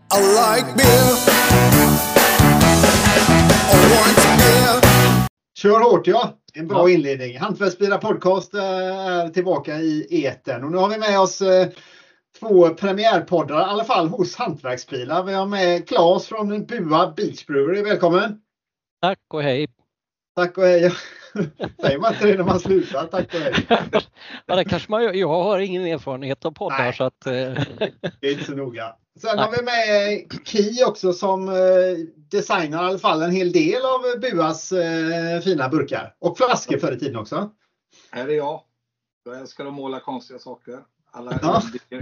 I like beer. I want beer. Kör hårt, ja. En bra inledning. Hantverksbilar podcast är tillbaka i etern. Och nu har vi med oss två premiärpoddar, i alla fall hos Hantverksbilar. Vi har med Claes från Bua Beach Brewery. Välkommen! Tack och hej! Tack och hej! Säger man inte det när man slutar? Tack och hej! Ja, det kanske man, jag har ingen erfarenhet av poddar. Nej. Så att... Det är inte så noga. Sen har vi med Ki också som designar i alla fall en hel del av Buas fina burkar. Och flaskor förr i tiden också. Här är jag. Jag älskar att måla konstiga saker. Alla Ja.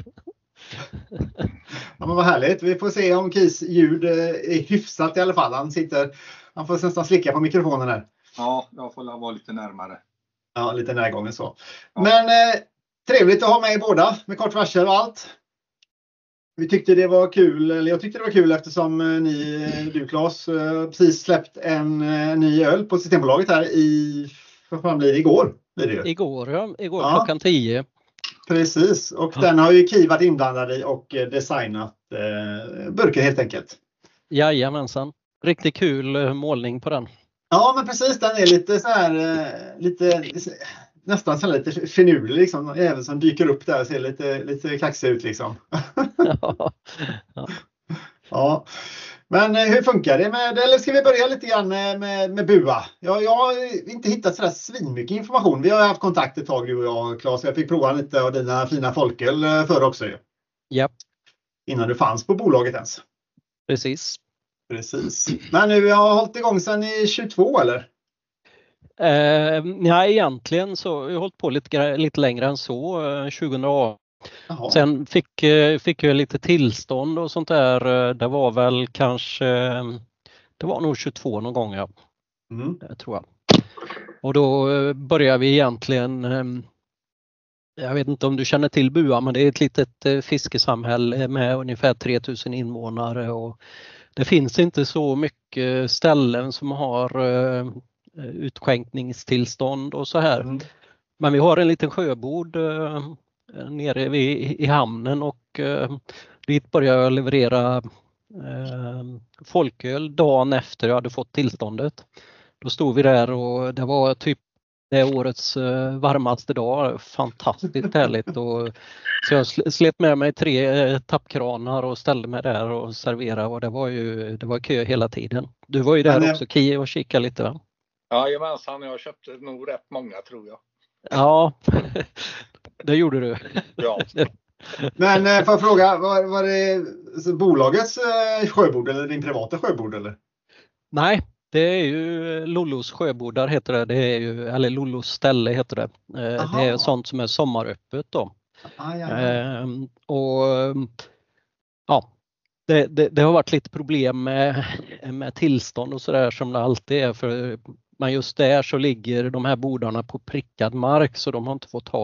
Ja, men vad härligt. Vi får se om Kis ljud är hyfsat i alla fall. Han får nästan slicka på mikrofonen här. Ja, jag får vara lite närmare. Ja, lite närgången så. Ja. Men trevligt att ha med båda med kort varsel och allt. Vi tyckte det var kul, eller jag tyckte det var kul eftersom du Claes precis släppt en ny öl på Systembolaget här vad fan blir det igår? Blir det ju. Igår Ja. klockan 10. Precis, och den har ju Ki varit inblandad i och designat burken helt enkelt. Jajamensan. Riktigt kul målning på den. Ja, men precis, den är lite så här, nästan så här lite finurlig liksom. Även som dyker upp där och ser lite kaxig ut liksom. Ja. Ja. Men hur funkar det med, eller ska vi börja lite grann med Bua? Jag har inte hittat sådär svinmycket information. Vi har haft kontakt ett tag, du och jag, Claes. Jag fick prova lite av dina fina folköl förr också ju. Ja, Innan du fanns på bolaget ens. precis. Precis. Men nu har jag hållit igång sedan i 22 eller? Nej, egentligen så har jag hållit på lite längre än så, 2018. Jaha. Sen fick jag lite tillstånd och sånt där. Det var väl kanske, det var nog 22 någon gång, ja. Det tror jag. Och då började vi egentligen, jag vet inte om du känner till Bua, men det är ett litet fiskesamhälle med ungefär 3000 invånare och det finns inte så mycket ställen som har utskänkningstillstånd och så här. Men vi har en liten sjöbod nere i hamnen och dit började jag leverera folköl dagen efter jag hade fått tillståndet. Då stod vi där och det var typ det årets varmaste dag. Fantastiskt härligt. Så jag slet med mig 3 tappkranar och ställde mig där och serverade och det var kö hela tiden. Du var ju där också, Ki, och kika lite, va? Ja, jajamensan. Jag köpte nog rätt många, tror jag. Ja, det gjorde du. Ja. Men får jag fråga, var det bolagets sjöbod eller din privata sjöbod eller? Nej, det är ju Lollos sjöbodar heter det. Det är ju, eller Lollos ställe heter det. Det är sånt som är sommaröppet då. Och ja, det har varit lite problem med tillstånd och sådär som det alltid är. Men just där så ligger de här bodarna på prickad mark så de har inte fått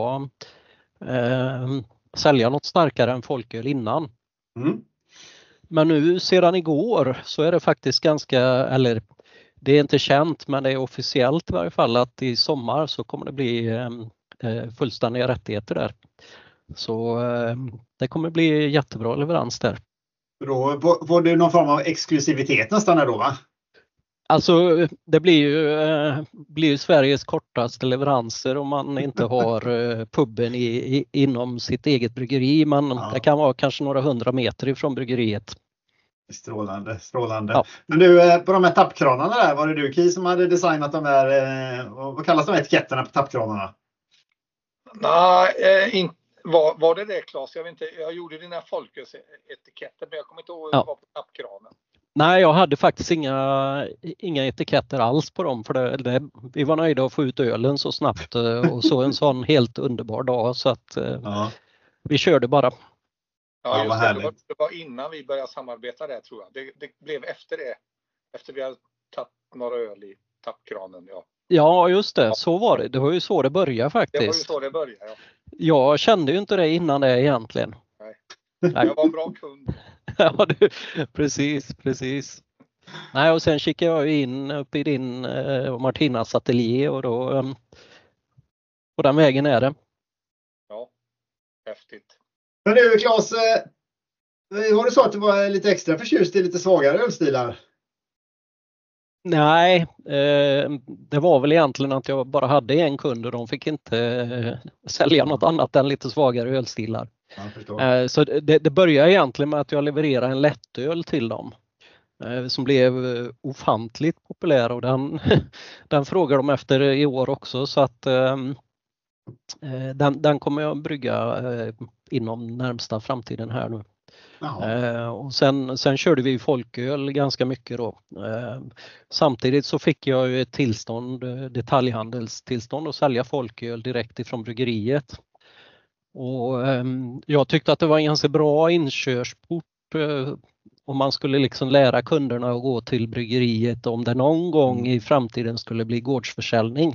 sälja något starkare än folköl innan. Men nu sedan igår så är det faktiskt eller det är inte känt men det är officiellt i varje fall att i sommar så kommer det bli fullständiga rättigheter där. Så det kommer bli jättebra leverans där. Då får du någon form av exklusivitet nästan där då, va? Alltså det blir ju Sveriges kortaste leveranser om man inte har puben inom sitt eget bryggeri. Det kan vara kanske några 100 meter ifrån bryggeriet. Strålande. Ja. Men du, på de här tappkranarna där, var det du, Ki, som hade designat de där, vad kallas de etiketterna på tappkranarna? Nej, var det Claes? Jag vet inte. Jag gjorde dina folköletiketter, men jag kommer inte ihåg vad det var på tappkranen. Nej, jag hade faktiskt inga etiketter alls på dem för vi var nöjda att få ut ölen så snabbt och så en sån helt underbar dag så att vi körde bara. Ja, just det var innan vi började samarbeta där, tror jag. Det blev efter det. Efter vi hade tagit några öl i tappkranen, ja. Ja, just det. Så var det. Det var ju så det började faktiskt. Det var ju så det började, ja. Jag kände ju inte det innan det egentligen. Nej. Jag var en bra kund. Ja, precis. Nej, och sen kikade jag in upp i din och Martinas ateljé och då på den vägen är det. Ja, häftigt. Men du, Claes, Var det så att du var lite extra förtjust i lite svagare ölstilar? Nej, det var väl egentligen att jag bara hade en kund och de fick inte sälja något annat än lite svagare ölstilar. Så det började egentligen med att jag levererade en lättöl till dem som blev ofantligt populär, och den frågar de efter i år också, så att den kommer jag brygga inom närmsta framtiden här nu. Och sen körde vi folköl ganska mycket då. Samtidigt så fick jag ju ett detaljhandelstillstånd att sälja folköl direkt ifrån bryggeriet. Och jag tyckte att det var en ganska bra inkörsport om man skulle liksom lära kunderna att gå till bryggeriet om det någon gång i framtiden skulle bli gårdsförsäljning.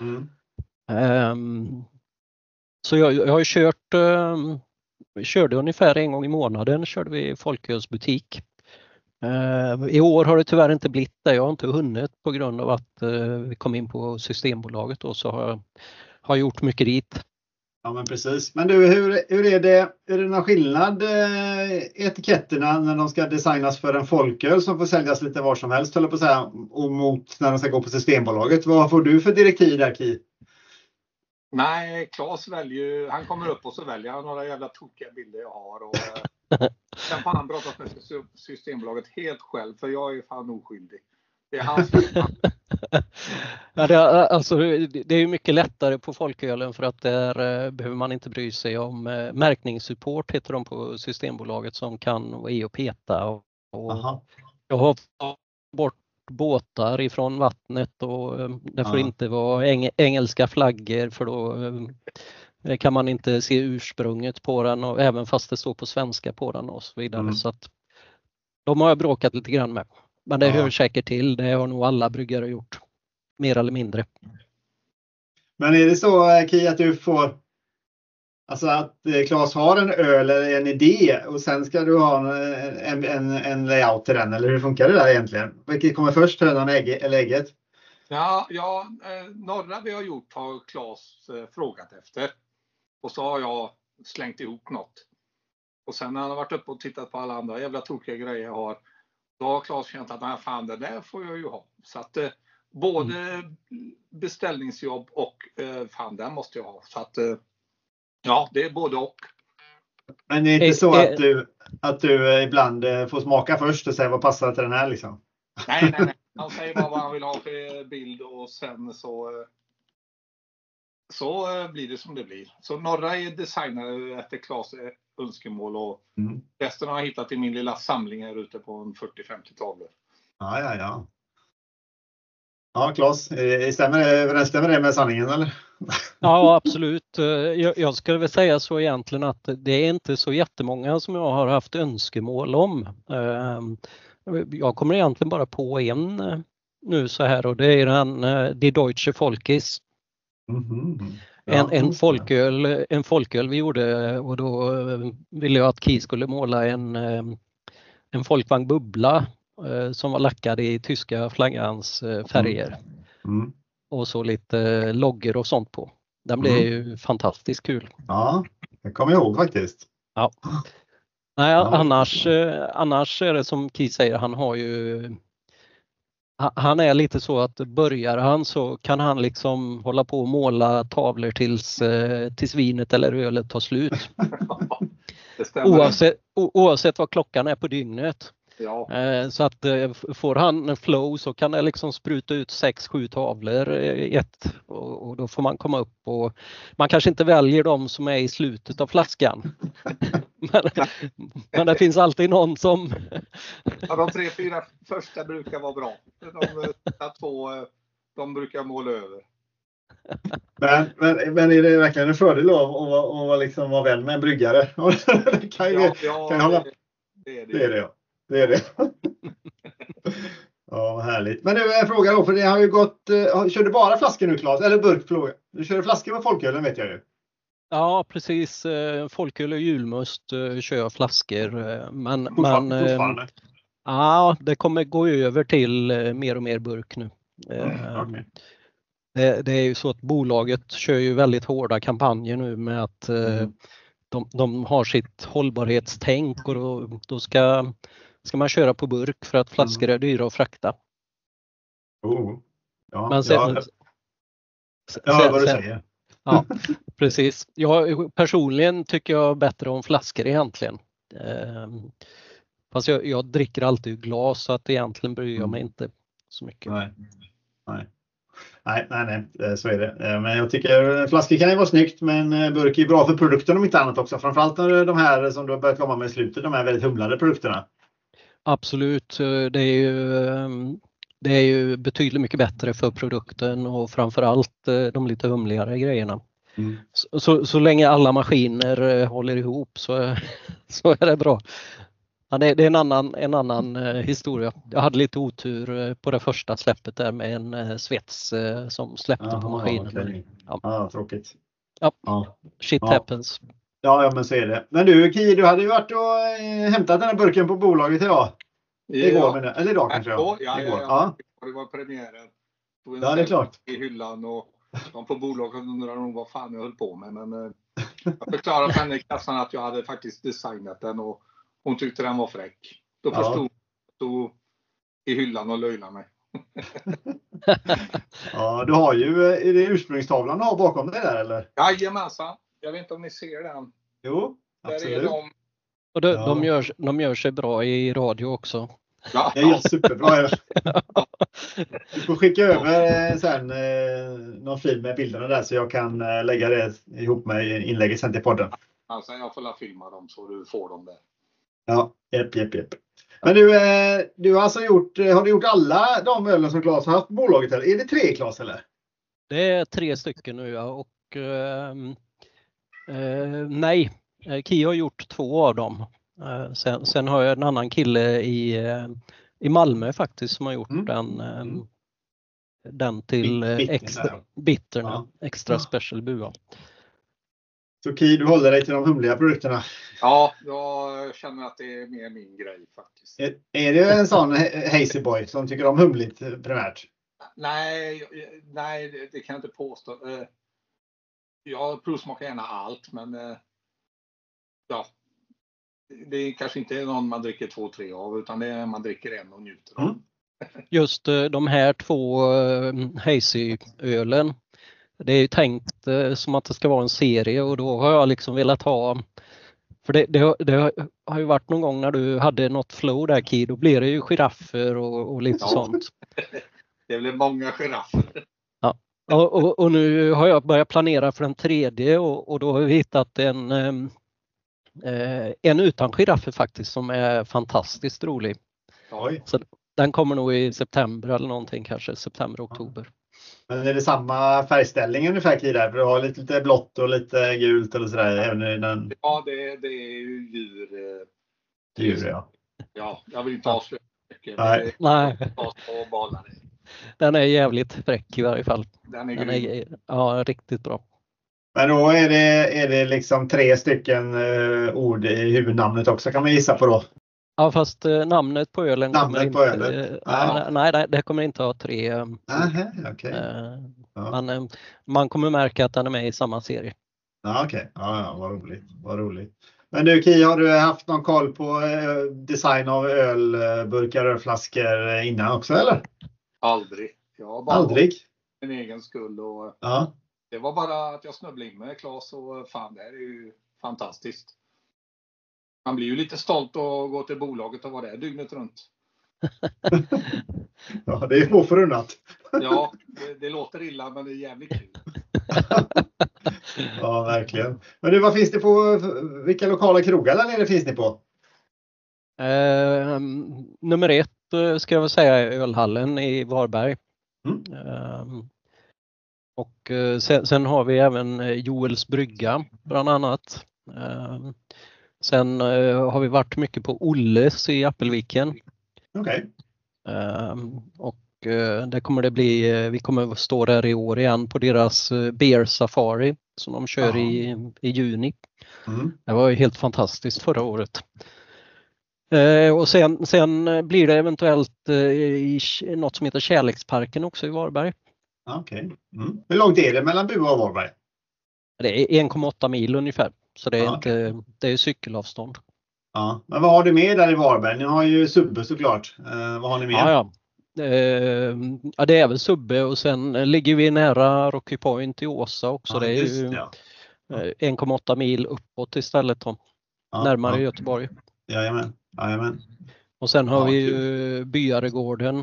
Så jag har körde ungefär en gång i månaden körde vi folkölsbutik. I år har det tyvärr inte blivit det. Jag har inte hunnit på grund av att vi kom in på Systembolaget och så har jag gjort mycket dit. Ja, men precis. Men du, hur är det? Är det någon skillnad etiketterna när de ska designas för en folköl som får säljas lite var som helst, eller på att säga, och mot när de ska gå på Systembolaget? Vad får du för direktiv där, Ki? Nej, Claes väljer, han kommer upp och så väljer han några jävla tokiga bilder jag har. Och sen får han brottas med Systembolaget helt själv, för jag är ju fan oskyldig. Det är hans ja, det är ju mycket lättare på folkölen, för att där behöver man inte bry sig om märkningssupport, heter de på Systembolaget, som kan vara i och peta. Och jag har bort båtar ifrån vattnet, och det får inte vara engelska flaggor, för då kan man inte se ursprunget på den, och även fast det står på svenska på den och så vidare. Så att de har jag bråkat lite grann med. Men det hör säkert till, det har nog alla bryggare gjort, mer eller mindre. Men är det så, Ki, att du får, alltså att Claes har en öl eller en idé och sen ska du ha en layout till den, eller hur funkar det där egentligen? Vilket kommer först, hönan eller ägget? Ja, några vi har gjort har Claes frågat efter, och så har jag slängt ihop något. Och sen när han har varit uppe och tittat på alla andra jävla tokiga grejer jag har, då har Claes känt att nej, fan, det där får jag ju ha. Så att både beställningsjobb och fan, den måste jag ha. Så att ja, det är både och. Men det är inte så att du ibland får smaka först och säga vad passar till den här liksom? Nej. Han säger bara vad han vill ha för bild, och sen så blir det som det blir. Så några är designade efter Claes önskemål, och resten har jag hittat i min lilla samling här ute på en 40-50 tavlor. Ja. Ja, Claes, överensstämmer det med sanningen, eller? Ja, absolut. Jag skulle väl säga så egentligen att det är inte så jättemånga som jag har haft önskemål om. Jag kommer egentligen bara på en nu så här, och det är Die Deutsche Volkis. En folköl vi gjorde, och då ville jag att Ki skulle måla en folkvagn bubbla som var lackad i tyska flaggans färger. Och så lite loggor och sånt på. Den blev ju fantastiskt kul. Ja, jag kommer ihåg faktiskt. Ja. Nej, annars är det som Ki säger, han är lite så att börjar han så kan han liksom hålla på och måla tavlor tills vinet eller ölet tar slut. Oavsett vad klockan är på dygnet. Ja. Så att får han en flow så kan det liksom spruta ut 6-7 tavlor och då får man komma upp, och man kanske inte väljer de som är i slutet av flaskan. men det finns alltid någon som... Ja, de 3-4 första brukar vara bra. De 2 de brukar måla över. Men är det verkligen en fördel att liksom vara vän med en bryggare? Det är det. Ja, vad härligt. Men nu är jag frågar då, för det har ju gått... Kör du bara flaskor nu, Claes? Eller burk? Du kör flaskor med folkölen, vet jag ju. Ja, precis. Folköl och julmust kör jag flaskor. Men fortfarande? Ja, det kommer gå över till mer och mer burk nu. Okay. Det är ju så att bolaget kör ju väldigt hårda kampanjer nu med att de har sitt hållbarhetstänk och då ska man köra på burk för att flaskor är dyra att frakta. Ja, Men sen, jag hör vad du säger. Ja, precis. Jag personligen tycker jag bättre om flaskor egentligen. Fast jag dricker alltid ur glas så att egentligen bryr jag mig inte så mycket. Nej, så är det. Men jag tycker flaskor kan ju vara snyggt, men burk är bra för produkten om inte annat också. Framförallt när de här som du har börjat komma med i slutet, de här väldigt humlade produkterna. Absolut, det är ju betydligt mycket bättre för produkten och framförallt de lite humligare grejerna. Så länge alla maskiner håller ihop så är det bra. Ja, det är en annan historia. Jag hade lite otur på det första släppet där med en svets som släppte på maskinen. Okay. Ja, tråkigt. Ja. Shit happens. Ja, men så är det. Men du, Ki, du hade ju varit och hämtat den här burken på bolaget idag. Igår, eller idag kanske. Ja. Det var premiären. Ja, det är klart. I hyllan och de på bolaget undrade nog vad fan jag höll på med. Men jag förklarade för henne i kassan att jag hade faktiskt designat den och hon tyckte den var fräck. Då förstod hon i hyllan och löjlade mig. Ja, du har ju, är det ursprungstavlan du har bakom dig där eller? Jajamensan. Jag vet inte om ni ser den. Jo, absolut. Där är de. Och de gör sig bra i radio också. Ja, det är superbra. Du får skicka över sen någon film med bilderna där så jag kan lägga det ihop med inlägget sen till podden. Alltså jag får filma dem så du får dem där. Ja, japp. Men du har alltså har du gjort alla de ölen som Claes har haft på bolaget eller? Är det 3 Claes eller? Det är 3 stycken nu och nej, Ki har gjort 2 av dem. Sen har jag en annan kille i Malmö faktiskt som har gjort den till extra special bua. Så Ki, du håller dig till de humliga produkterna? Ja, jag känner att det är mer min grej faktiskt. Är det en sån hazy boy som tycker om humligt primärt? Nej, det kan jag inte påstå. Jag provsmakar gärna allt, men det är kanske inte någon man dricker 2-3 av, utan det är man dricker en och njuter av. Just de här 2 hazy-ölen, det är ju tänkt som att det ska vara en serie och då har jag liksom velat ha, för det har ju varit någon gång när du hade något flow där Ki, då blir det ju giraffer och lite sånt. Det blev många giraffer. Ja. Och nu har jag börjat planera för den 3:e och då har vi hittat en utan giraffer faktiskt som är fantastiskt rolig. Oj. Så den kommer nog i september eller någonting, kanske september, oktober. Men är det samma färgställning ungefär Ki där? För du har lite blått och lite gult eller sådär även i den. Ja, det är ju djur. Djur, ja. Ja, jag vill inte avslöja mycket. Nej. Bara den är jävligt fräck i varje fall. Den är riktigt bra. Men då är det liksom 3 stycken ord i huvudnamnet också kan man gissa på då. Ja, fast namnet på ölen nej, det kommer inte ha 3. Okay. Men man kommer märka att den är med i samma serie. Ja, okej. Ja, vad roligt. Men du Ki, har du haft någon koll på design av ölburkar och flaskor innan också eller? Aldrig. Jag bara Aldrig? Min egen skull och det var bara att jag snubblade in med Claes och fan, det här är ju fantastiskt. Man blir ju lite stolt att gå till bolaget och vara där dygnet runt. Ja, det är få förunnat. Ja, det låter illa men det är jävligt kul. Ja, verkligen. Men du, vad finns det på, vilka lokala krogar där nere finns ni på? Nummer 1 ska jag väl säga är Ölhallen i Varberg. Och sen har vi även Joels brygga bland annat. Sen har vi varit mycket på Olles i Appelviken. Okej. Och det kommer det bli, vi kommer stå där i år igen på deras Beer Safari som de kör i juni. Det var ju helt fantastiskt förra året. Och sen blir det eventuellt i något som heter Kärleksparken också i Varberg. Okej. Hur långt är det mellan Bua och Varberg? Det är 1,8 mil ungefär. Så det är det är cykelavstånd. Ja, men vad har du med där i Varberg? Ni har ju Subbe såklart. Vad har ni med? Ja. Ja, det är väl Subbe och sen ligger vi nära Rocky Point i Åsa också. Ja, det är ju 1,8 mil uppåt istället då. Närmare Göteborg. Jajamän. Och sen har vi ju Byaregården.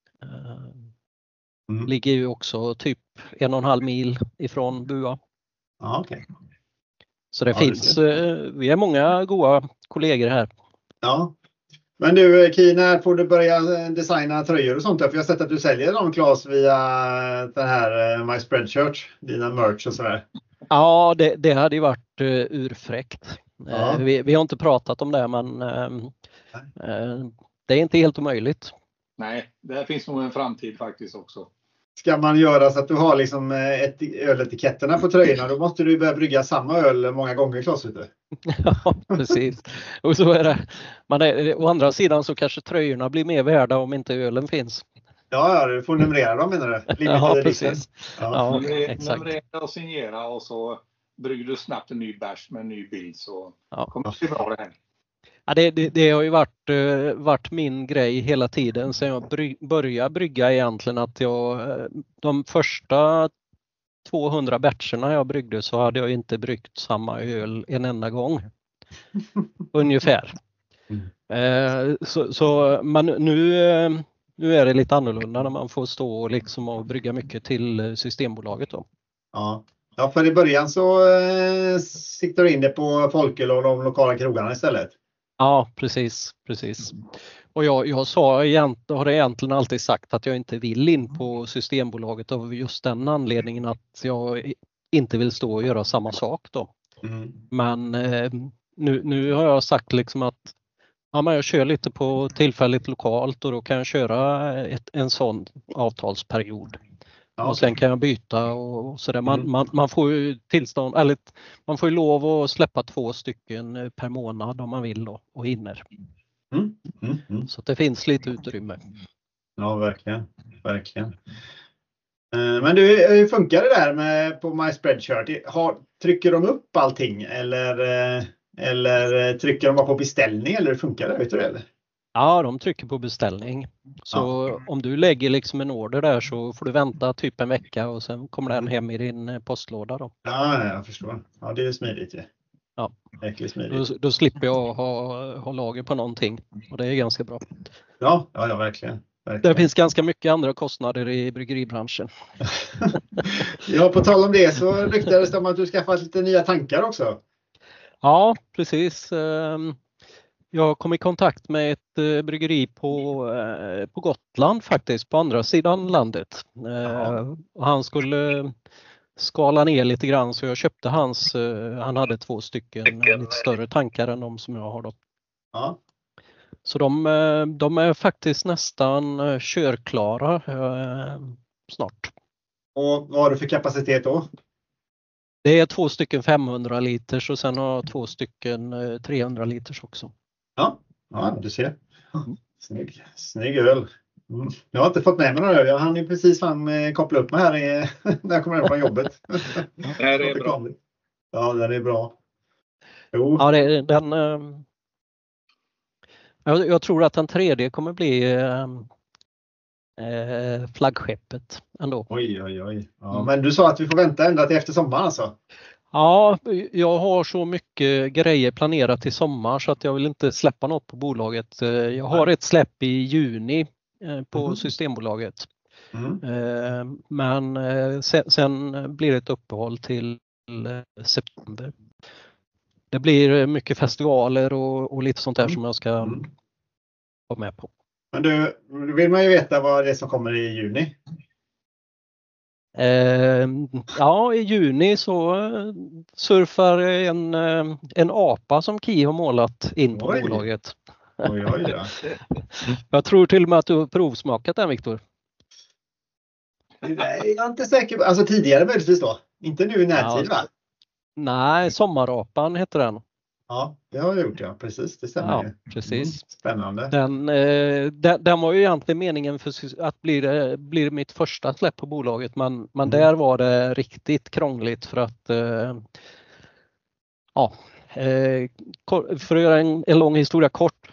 Ligger ju också typ 1,5 mil ifrån Bua. Ja, okej. Så det finns, vi är många goda kollegor här. Ja. Men du Ki, när får du börja designa tröjor och sånt där? För jag har sett att du säljer dem, Claes, via den här My Spreadshirt, dina merch och sådär. Ja, det hade ju varit urfräckt. Ja. Vi har inte pratat om det, men det är inte helt omöjligt. Nej, det finns nog en framtid faktiskt också. Ska man göra så att du har liksom öletiketterna på tröjorna, då måste du börja brygga samma öl många gånger, Claes, vet du. Ja, precis. Och så är det. Å andra sidan så kanske tröjorna blir mer värda om inte ölen finns. Ja, du får numrera dem, menar du? Ja, precis. Ja, exakt. Numrera och signera och så brygger du snabbt en ny bärs med en ny bild, så kommer det bli bra det här. Ja, det har ju varit min grej hela tiden sen jag började brygga egentligen, att de första 200 batcherna jag bryggde så hade jag inte bryggt samma öl en enda gång. Ungefär. Men nu är det lite annorlunda när man får stå liksom och brygga mycket till Systembolaget då. Ja, för i början så siktar du in det på folköl och de lokala krogarna istället. Ja, precis. Och jag har egentligen alltid sagt att jag inte vill in på Systembolaget av just den anledningen att jag inte vill stå och göra samma sak då. Men nu har jag sagt liksom att men jag kör lite på tillfälligt lokalt och då kan jag köra en sån avtalsperiod. Och sen kan jag byta och sådär. Man får ju tillstånd, eller man får ju lov att släppa 2 stycken per månad om man vill då, och hinner. Så att det finns lite utrymme. Ja, verkligen. Men du, hur funkar det där på My Spreadshirt? Trycker de upp allting eller trycker de bara på beställning, eller hur funkar det? Vet du det, eller? Ja, de trycker på beställning. Så om du lägger liksom en order där så får du vänta typ en vecka och sen kommer den hem i din postlåda då. Ja, jag förstår. Ja, det är smidigt ju. Ja. Verkligen smidigt. Då slipper jag ha lager på någonting och det är ganska bra. Ja, verkligen. Det finns ganska mycket andra kostnader i bryggeribranschen. Ja, på tal om det så ryktades det om att du skaffat lite nya tankar också. Ja, precis. Jag kom i kontakt med ett bryggeri på Gotland faktiskt, på andra sidan landet. Och han skulle skala ner lite grann, så jag köpte han hade 2 stycken lite större tankar än de som jag har då. Ja. Så de är faktiskt nästan körklara snart. Och vad har du för kapacitet då? Det är 2 stycken 500 liters och sen har 2 stycken 300 liters också. Ja, du ser. Snygg öl. Jag har inte fått med mig några öl. Jag hann ju precis koppla upp mig här när jag kommer hem från jobbet. Det här är bra. Ja, det är bra. Jo. Ja, jag tror att den 3D kommer bli flaggskeppet ändå. Oj. Ja, men du sa att vi får vänta ända till efter sommaren alltså? Ja, jag har så mycket grejer planerat i sommar så att jag vill inte släppa något på bolaget. Jag har ett släpp i juni på Systembolaget. Men sen blir det ett uppehåll till september. Det blir mycket festivaler och lite sånt där som jag ska vara med på. Men du vill man ju veta vad det är som kommer i juni. Ja, i juni så surfar en apa som Ki har målat in på bolaget. Oj. Jag tror till och med att du har provsmakat den, Viktor. Nej, jag är inte säker. Alltså tidigare möjligtvis då. Inte nu i närtid, va? Nej, Sommarapan heter den. Ja, det har jag gjort, ja. Precis, det stämmer. Ja, precis. Spännande. Den var ju egentligen meningen för att bli mitt första släpp på bolaget. Men där var det riktigt krångligt för att Ja, för att göra en lång historia kort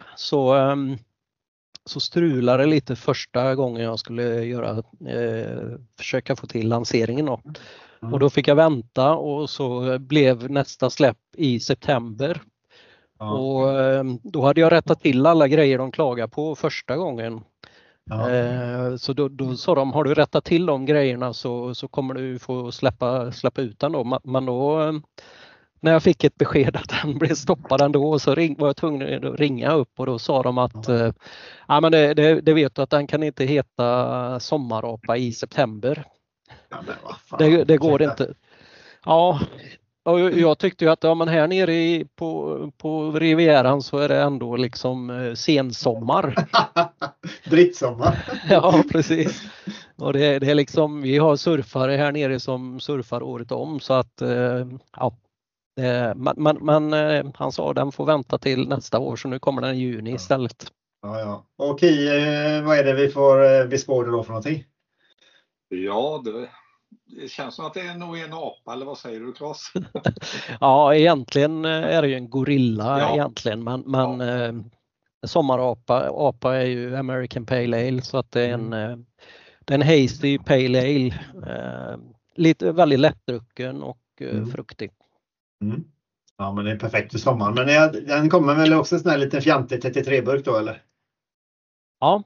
så strulade det lite första gången jag skulle försöka få till lanseringen då. Och då fick jag vänta och så blev nästa släpp i september. Ja. Och då hade jag rättat till alla grejer de klagade på första gången. Ja. Så då sa de, har du rättat till de grejerna så kommer du få släppa ut den då. Men då när jag fick ett besked att den blev stoppad ändå så var jag tvungen att ringa upp och då sa de att ja, men det vet du att den kan inte heta sommarapa i september. Ja, det går inte. Ja, och jag tyckte ju att men här nere på Rivieran så är det ändå liksom sensommar. Drittsommar. Ja, precis. Och det är liksom, vi har surfare här nere som surfar året om så att ja. Men han sa att den får vänta till nästa år så nu kommer den i juni istället. Ja. Och vad är det vi får bespåda då för någonting? Ja, det känns som att det är nog en apa, eller vad säger du, Claes? Ja, egentligen är det ju en gorilla egentligen, men sommarapa är ju American Pale Ale så att det är en hazy Pale Ale, lite väldigt lättdrucken och fruktig. Mm. Ja, men det är perfekt för sommaren. Men den kommer väl också en sån här liten fjantig 33-burk då, eller? Ja.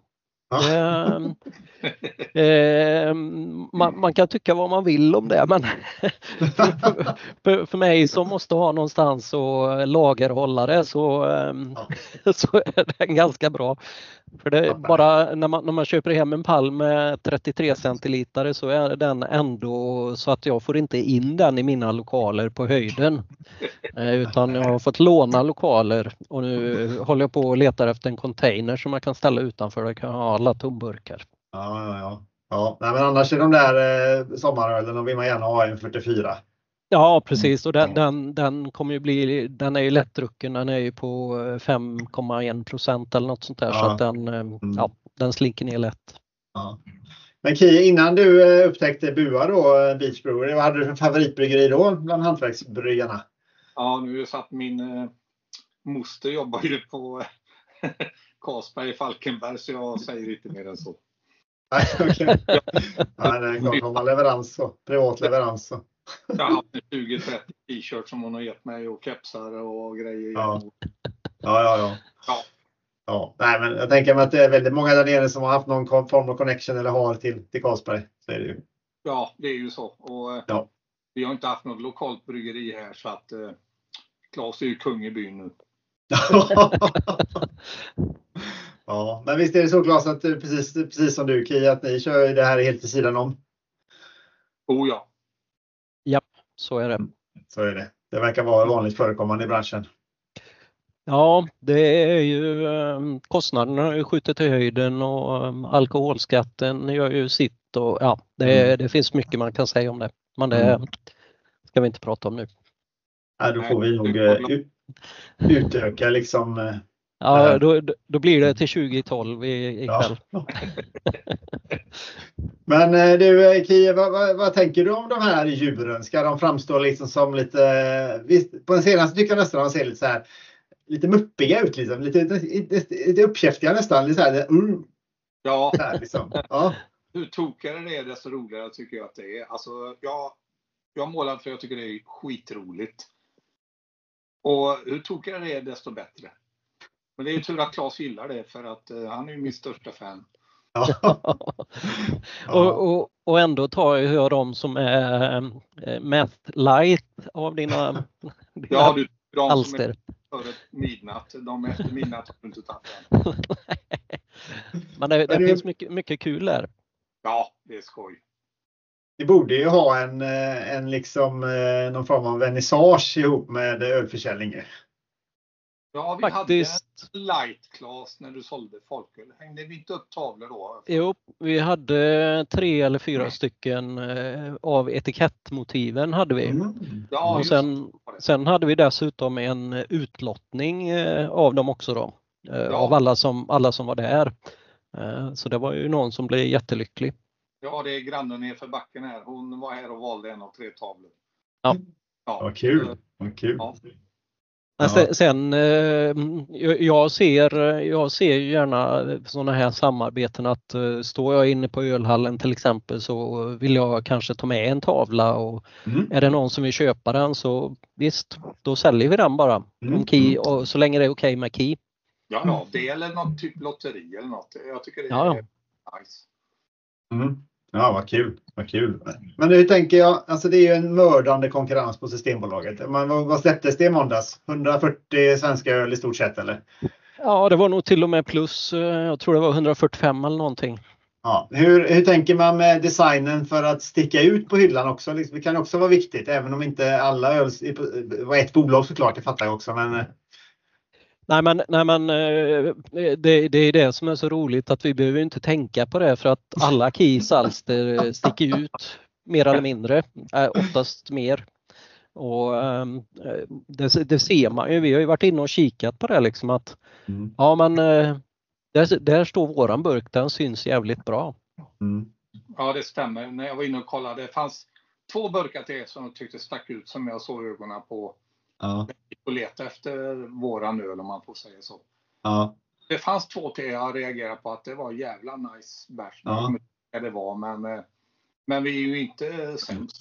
Man kan tycka vad man vill om det, men för mig som måste ha någonstans och lagerhålla det så är den ganska bra. För det bara när man köper hem en pall med 33 centiliter så är den ändå så att jag får inte in den i mina lokaler på höjden. Utan jag har fått låna lokaler och nu håller jag på och letar efter en container som man kan ställa utanför. Där kan jag ha alla tomburkar. Ja, nej, men annars är de där sommarölen vill man gärna ha en 44. Ja, precis. Och den kommer ju bli, den är ju lättdrucken, den är ju på 5,1% eller något sånt där. Så att den slinker ner lätt. Ja. Men Ki, innan du upptäckte Bua då, Beach Brewery, vad hade du för favoritbryggeri då bland hantverksbryggarna? Ja, nu är satt min moster jobbar ju på Carlsberg i Falkenberg så jag säger inte mer än så. Nej, okej. Ja, det är klart, har man leverans så, privat leverans så. Jag har haft 20-30 t-shirt som hon har gett mig och kepsar och grejer. Ja, nej, men jag tänker mig att det är väldigt många där nere som har haft någon form av connection eller har till Carlsberg. Så är det ju. Ja, det är ju så. Och vi har inte haft något lokalt bryggeri här så att Claes är ju kung i byn nu. Ja, men visst är det så, Claes, att precis som du, Ki, att ni kör det här helt i sidan om? Oh ja. Ja, så är det. Så är det. Det verkar vara vanligt förekommande i branschen. Ja, det är ju kostnaderna har ju skjutit i höjden och alkoholskatten gör ju sitt och det finns mycket man kan säga om det. Men det ska vi inte prata om nu. Ja, då får vi nog utöka liksom. Ja, då blir det till 2012 ikväll. Ja. Men du, Ki, vad tänker du om de här djuren? Ska de framstå liksom som lite, visst, på den senaste tycker jag nästan de ser lite så här, lite muppiga ut liksom, lite uppkäftiga nästan, lite så här, ja. Här, liksom. Ja. Hur tokigare det är desto roligare tycker jag att det är. Alltså jag målar för jag tycker det är skitroligt. Och hur tokigare det är desto bättre. Men det är ju tur att Claes gillar det för att han är ju min största fan. Och ändå tar jag de som är mest light av dina ja, de alster. Som är före midnatt. De är efter midnatt. Men det finns mycket kul där. Ja, det är skoj. Vi borde ju ha en liksom någon form av vernissage ihop med ölförsäljningen. Ja, vi faktiskt hade light class när du sålde folköl. Hängde vi inte upp tavlor då? Jo, vi hade 3 eller 4 stycken av etikettmotiven hade vi. Ja, och sen hade vi dessutom en utlottning av dem också då. Av alla som var där. Så det var ju någon som blev jättelycklig. Ja, det är grannen ner för backen här. Hon var här och valde en av 3 tavlor. Ja. Vad kul. Vad kul. Ja. Sen jag ser ju gärna sådana här samarbeten att står jag inne på ölhallen till exempel så vill jag kanske ta med en tavla och är det någon som vill köpa den så visst, då säljer vi den bara om key och så länge det är okej med key. Ja, det eller någon typ lotteri eller något. Jag tycker det är nice. Ja, vad kul. Men nu tänker jag, alltså det är ju en mördande konkurrens på Systembolaget. Vad släpptes det i måndags? 140 svenska öl i stort sett eller? Ja, det var nog till och med plus. Jag tror det var 145 eller någonting. Ja, hur tänker man med designen för att sticka ut på hyllan också? Det kan också vara viktigt, även om inte alla öl var ett bolag såklart, det fattar jag också. Men... Nej men det är det som är så roligt att vi behöver inte tänka på det för att alla keys alster sticker ut mer eller mindre, oftast mer. Och det ser man ju, vi har ju varit inne och kikat på det liksom att ja men där står våran burk, den syns jävligt bra. Ja det stämmer, när jag var inne och kollade, det fanns 2 burkar till som jag tyckte stack ut som jag såg ögonen på. Ja. Och leta efter våran öl om man får säga så. Ja. Det fanns 2 till jag reagerade på att det var jävla nice bärs. Ja. Det var, men vi är ju inte sämst.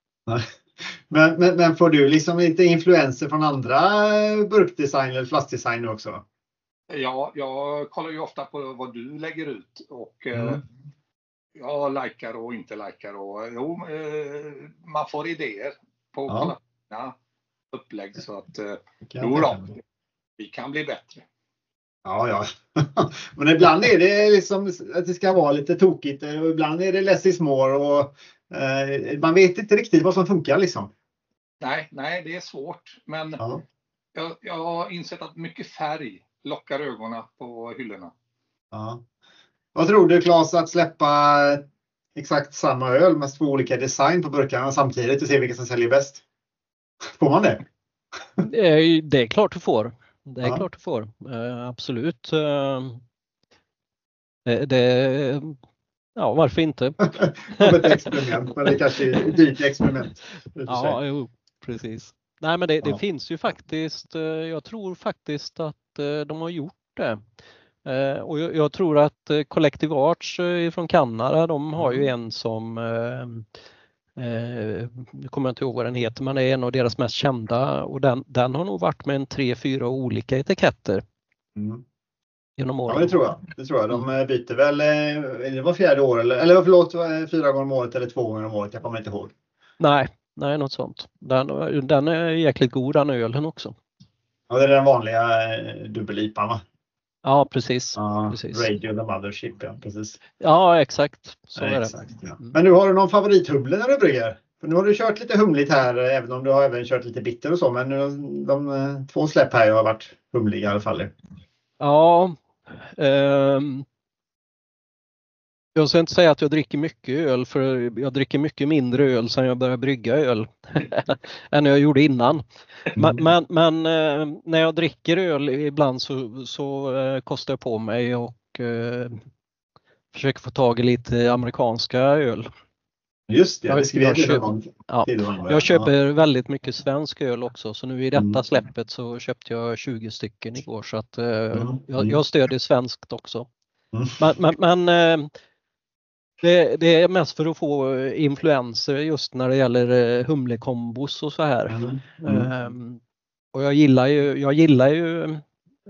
Men får du liksom lite influenser från andra burkdesign eller flaskdesign också? Ja, jag kollar ju ofta på vad du lägger ut och jag likar och inte likar och man får idéer på kolla upplägg så att vi kan bli bättre. Ja. Men ibland är det liksom att det ska vara lite tokigt och ibland är det less is more och man vet inte riktigt vad som funkar liksom. Nej, det är svårt. Men jag har insett att mycket färg lockar ögonen på hyllorna. Ja. Vad tror du Claes att släppa exakt samma öl med 2 olika design på burkarna samtidigt och se vilka som säljer bäst? Får man det? Det är klart du får. Det är klart du får. Absolut. Ja, varför inte? Ett experiment, men det kanske är ett dyrt experiment. Ja, jo, precis. Nej, men det finns ju faktiskt, jag tror faktiskt att de har gjort det. Och jag tror att Collective Arts från Kanada, de har ju en som, nu kommer jag inte ihåg vad den heter, men det är en av deras mest kända och den har nog varit med en 3-4 olika etiketter. Genom åren. Ja, det tror jag. De byter väl, det var 4:e år eller förlåt, 4 gånger om året eller 2 gånger om året, jag kommer inte ihåg. Nej, något sånt. Den är jäkligt god, den ölen också. Ja, det är den vanliga dubbel-IPAn va? Ja, precis. Ja, precis. Radio the Mothership, ja, precis. Ja, exakt. Så är exakt, det. Ja. Men nu har du någon favorithumle när du brygger? För nu har du kört lite humligt här, även om du har även kört lite bitter och så. Men de 2 släpp här har varit humliga i alla fall. Ja, jag ska inte säga att jag dricker mycket öl, för jag dricker mycket mindre öl sedan jag började brygga öl än jag gjorde innan. Men när jag dricker öl ibland så kostar jag på mig och försöker få tag i lite amerikanska öl. Just det, jag köper väldigt mycket svensk öl också, så nu i detta släppet så köpte jag 20 stycken igår, så att jag stödjer svenskt också. Men det är mest för att få influenser just när det gäller humlekombos och så här. Och jag gillar ju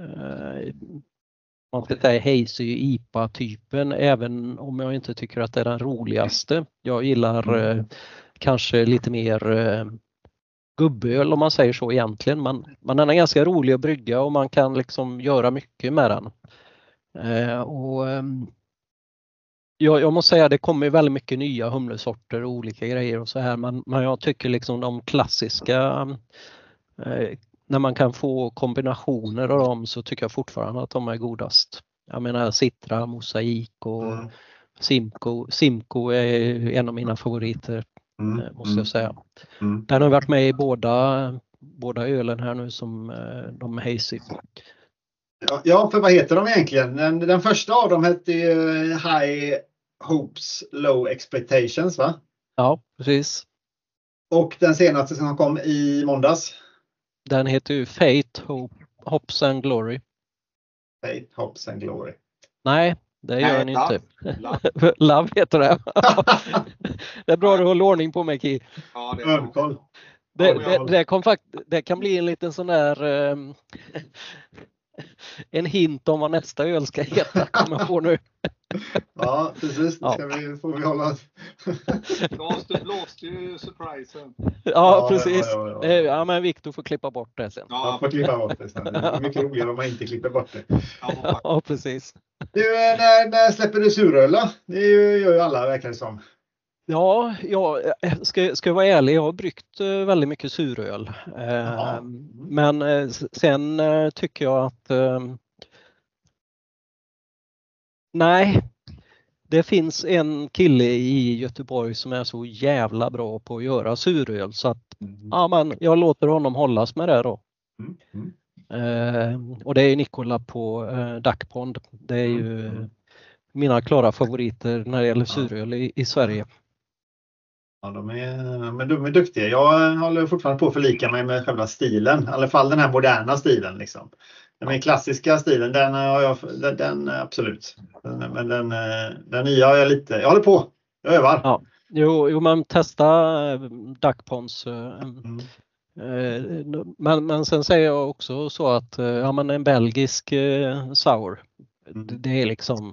man ska säga hazy IPA-typen, även om jag inte tycker att det är den roligaste. Jag gillar kanske lite mer gubböl om man säger så egentligen. Men den är ganska rolig att brygga och man kan liksom göra mycket med den. Jag måste säga att det kommer väldigt mycket nya humlesorter och olika grejer och så här. Men jag tycker liksom de klassiska, när man kan få kombinationer av dem, så tycker jag fortfarande att de är godast. Jag menar Citra, Mosaik och Simco är en av mina favoriter, måste jag säga. Den har varit med i båda ölen här nu som de är hazy. Ja, för vad heter de egentligen? Den första av dem hette High Hopes, Low Expectations, va? Ja, precis. Och den senaste som kom i måndags? Den heter ju Fate, Hops and Glory. Fate, Hops and Glory. Nej, det gör den inte. Love. Love heter det. Det är bra du håller ordning på mig, Ki. Ja, det är bra. Ölkoll. Det kan bli en liten sån där en hint om vad nästa öl ska heta, kommer jag på nu. Ja, precis. Ja. Får vi hålla. Blåste ju surprisen. Ja, precis. Ja. Ja, men Victor får klippa bort det sen. Jag får klippa bort det sen. Det är mycket roligare om man inte klipper bort det. Ja, precis. Du, när släpper du suröl då? Det gör ju alla, verkar det som. Ja, jag ska vara ärlig, jag har bryggt väldigt mycket suröl. Men sen tycker jag att nej, det finns en kille i Göteborg som är så jävla bra på att göra suröl så att ja, men jag låter honom hållas med det då. Och det är Nikola på Duckpond. Det är ju mina klara favoriter när det gäller suröl i Sverige. Ja, de är duktiga. Jag håller fortfarande på att förlika mig med själva stilen. I alla fall den här moderna stilen liksom. Den klassiska stilen, den har jag, den absolut. Men den nya har jag lite. Jag håller på. Jag övar. Ja. Jo, man testar Duckponds. Men sen säger jag också så att ja, men en belgisk sour. Det är liksom.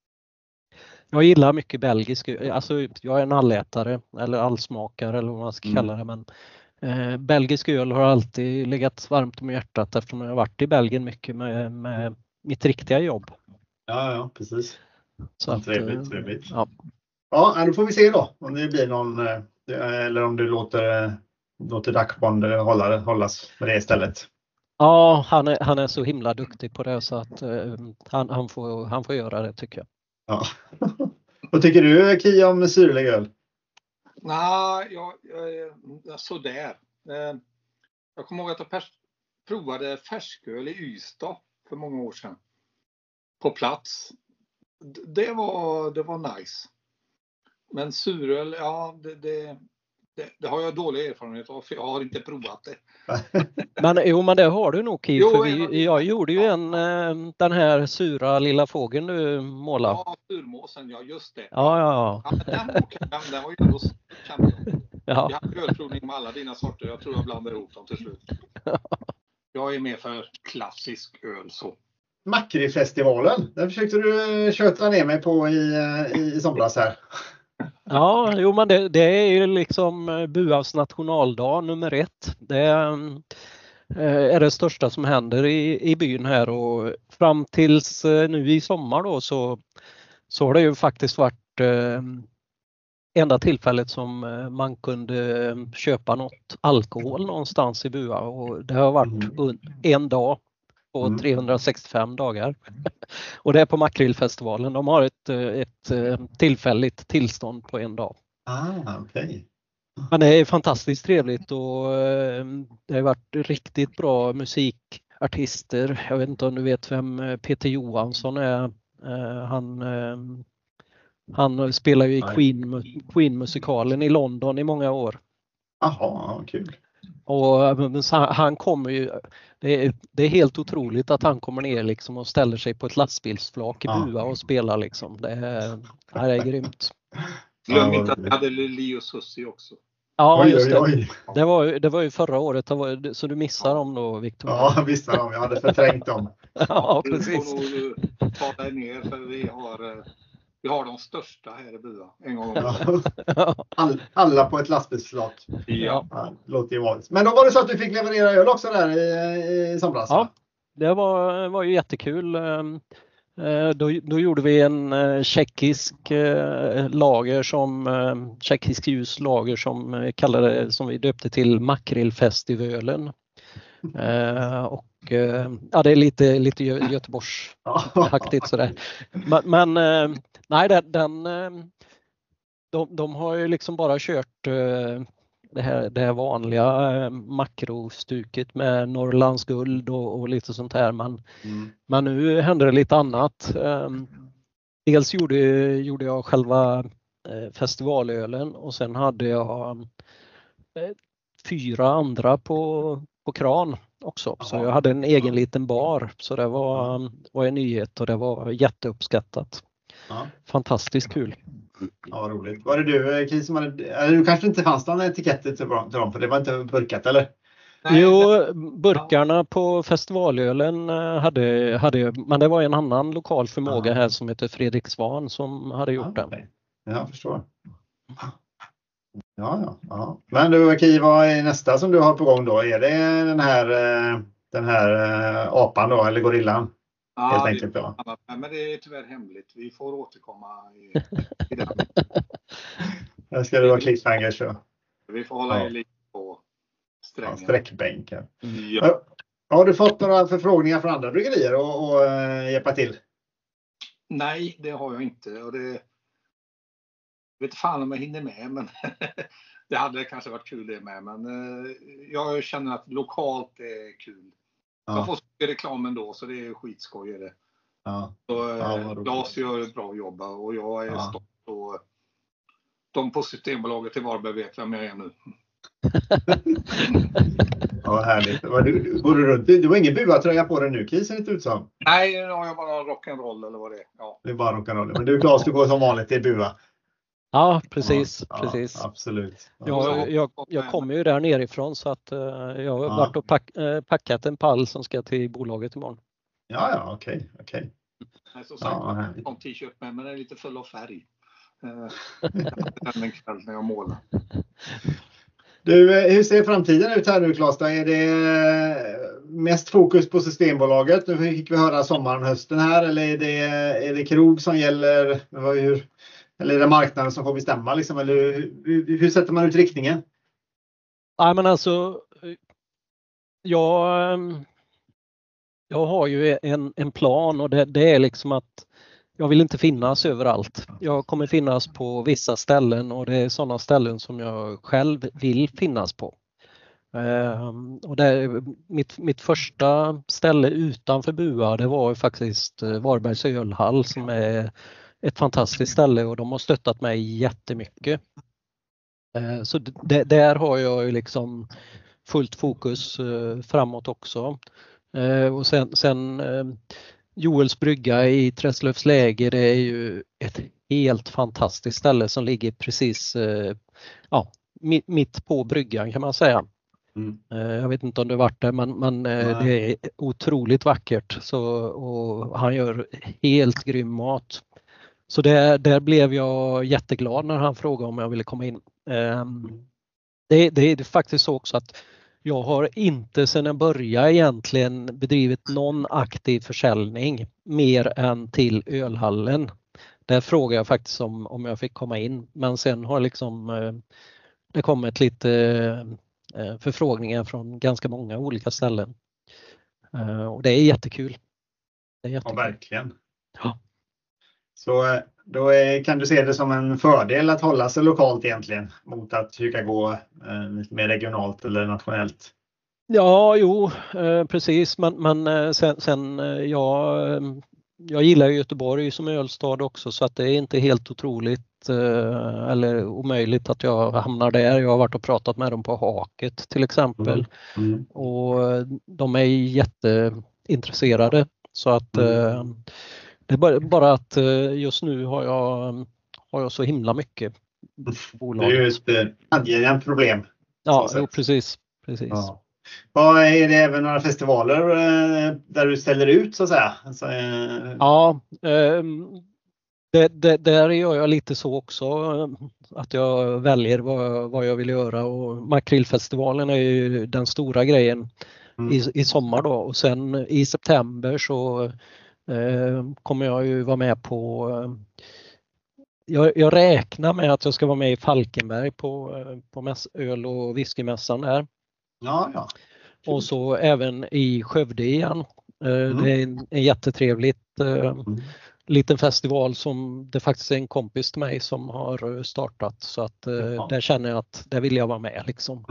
Jag gillar mycket belgisk. Alltså jag är en allätare eller allsmakare eller vad man ska kalla det, men belgisk öl har alltid legat varmt om hjärtat eftersom jag har varit i Belgien mycket med mitt riktiga jobb. Ja, precis. Så trevligt. Ja, då får vi se då om det blir någon eller om du låter Duckpond hållas med det istället. Ja, han är så himla duktig på det så att han får göra det, tycker jag. Ja. Vad tycker du, Kia, om syrlig öl? Nej, jag sådär. Jag kommer ihåg att jag provade färsköl i Ystad för många år sedan. På plats. Det var nice. Men suröl, ja, det har jag dålig erfarenhet av, för jag har inte provat det. Men det har du nog, Ki, för jag gjorde ju den här sura lilla fågeln du målade. Ja, surmåsen, ja, just det. Ja. Den var ju ändå känd. Ja. Jag hade ölprovning med alla dina sorter. Jag tror jag blandade ihop dem till slut. Jag är med för klassisk öl så. Makrillfestivalen, den försökte du köta ner mig på i somras här. Ja, jo, men det är ju liksom Buas nationaldag nummer 1. Det är det största som händer i byn här, och fram tills nu i sommar då så har det ju faktiskt varit enda tillfället som man kunde köpa något alkohol någonstans i Bua, och det har varit en dag på 365 dagar. Och det är på Makrillfestivalen. De har ett tillfälligt tillstånd på en dag. Okej. Men det är fantastiskt trevligt, och det har varit riktigt bra musikartister. Jag vet inte om du vet vem Peter Johansson är. Han spelar ju i Queen-musikalen i London i många år. Jaha, kul. Och han kommer ju, det är helt otroligt att han kommer ner liksom och ställer sig på ett lastbilsflak i Bua och spelar liksom. Det är grymt. Glöm inte att vi hade Leo Sussi också. Ja, just det. Oj. Det var ju förra året, så du missar dem då, Victor. Ja, jag missar dem. Jag hade förträngt dem. Ja, precis. Du får nog ta dig ner, för vi har de största här i Bua en gång om året. Alla på ett lastbilsflak. Ja. Låter ju vanligt. Men då var det så att du fick leverera öl också där i somras? Ja, det var ju jättekul. Då gjorde vi en tjeckisk lager tjeckisk ljuslager som vi döpte till Makrillfestivalen. Och det är lite Göteborgsaktigt sådär. Men nej, de har ju liksom bara kört det här vanliga makrostuket med Norrlands guld och lite sånt här. Men nu händer det lite annat. Dels gjorde jag själva festivalölen, och sen hade jag 4 andra på på kran också. Så Aha. jag hade en egen liten bar. Så det var en nyhet och det var jätteuppskattat. Ja. Fantastiskt kul. Ja, roligt. Var det du, Kris, som hade... Eller du kanske inte fanns någon etiketter till dem, för det var inte burkat, eller? Nej, Jo, burkarna på festivalölen hade, men det var en annan lokal förmåga här som heter Fredrik Svan som hade gjort det. Okay. Jag förstår. Ja. Men du, Ki, vad är nästa som du har på gång då? Är det den här apan då, eller gorillan? Helt enkelt då. Men det är tyvärr hemligt. Vi får återkomma i den. Där ska det vara cliffhanger så. Vi får hålla lite på strängen. Sträckbänken. Ja. Har du fått några förfrågningar från andra bryggerier och hjälpa till? Nej, det har jag inte. Och det vet fan om jag hinner med, men det hade kanske varit kul det med. Men jag känner att lokalt är kul. Jag får reklam ändå, så det är skitskoj. Det. Ja. Lars gör ett bra jobb och jag är stolt. Och de på Systembolaget i Varberg vet vem jag är nu. Ja, härligt. Går du runt? Du har ingen bua-tröja på dig nu, Kis, ser det inte ut som. Nej, jag har bara rock'n'roll eller vad det är. Ja. Det är bara rock'n'roll. Men du, Claes, du går som vanligt i bua. Ja, precis. precis. Ja, absolut. Jag kommer ju där nerifrån så att jag har varit och packat en pall som ska till bolaget imorgon. Ja, okej. Nej, så sagt, jag kom t-shirt med, men den är lite full av färg. Den kväll när jag målar. Du, hur ser framtiden ut här nu, Claes? Är det mest fokus på Systembolaget? Nu fick vi höra sommaren, hösten här. Eller är det krog som gäller? Eller är det marknaden som får bestämma? Liksom? Eller hur sätter man ut riktningen? Nej, men alltså, jag har ju en plan och det är liksom att jag vill inte finnas överallt. Jag kommer finnas på vissa ställen och det är sådana ställen som jag själv vill finnas på. Och mitt första ställe utanför Bua, det var ju faktiskt Varbergs ölhall som är ett fantastiskt ställe och de har stöttat mig jättemycket. Så där har jag ju liksom fullt fokus framåt också. Och sen Joels brygga i Träslövs läger, det är ju ett helt fantastiskt ställe som ligger precis mitt på bryggan kan man säga. Jag vet inte om du varit där, men det är otroligt vackert och han gör helt grym mat. Så där blev jag jätteglad när han frågade om jag ville komma in. Det är faktiskt så också att jag har inte sedan jag började egentligen bedrivit någon aktiv försäljning mer än till ölhallen. Där frågade jag faktiskt om jag fick komma in. Men sen har det kommit lite förfrågningar från ganska många olika ställen. Och det är jättekul. Ja, verkligen. Ja. Så då kan du se det som en fördel att hålla sig lokalt egentligen mot att försöka gå lite mer regionalt eller nationellt. Ja, precis. Men sen jag gillar Göteborg som ölstad också så att det är inte helt otroligt eller omöjligt att jag hamnar där. Jag har varit och pratat med dem på Haket till exempel. Och de är jätteintresserade så att det är bara att just nu har jag så himla mycket bolag. Det är just ett problem. Ja, precis. Ja. Är det även några festivaler där du ställer ut så att säga? Alltså, Ja, där gör jag lite så också. Att jag väljer vad jag vill göra. Och Makrillfestivalen är ju den stora grejen i sommar då. Och sen i september så kommer jag ju vara med på... Jag räknar med att jag ska vara med i Falkenberg på öl- och whiskymässan där. Ja. Och så även i Skövde igen. Det är en jättetrevligt liten festival som det faktiskt är en kompis till mig som har startat. Så att där känner jag att där vill jag vara med liksom.